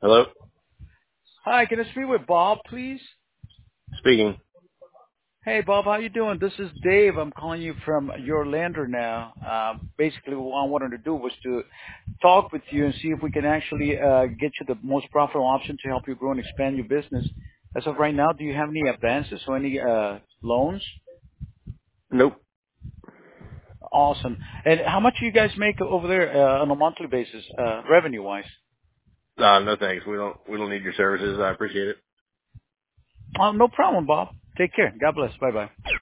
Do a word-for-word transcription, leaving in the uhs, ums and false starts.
Hello? Hi, can I speak with Bob, please? Speaking. Hey, Bob, how you doing? This is Dave. I'm calling you from your lender now. Um, basically, what I wanted to do was to talk with you and see if we can actually uh, get you the most profitable option to help you grow and expand your business. As of right now, do you have any advances or any uh, loans? Nope. Awesome. And how much do you guys make over there uh, on a monthly basis, uh, revenue-wise? Uh, no thanks. We don't, we don't need your services. I appreciate it. Oh, no problem, Bob. Take care. God bless. Bye-bye.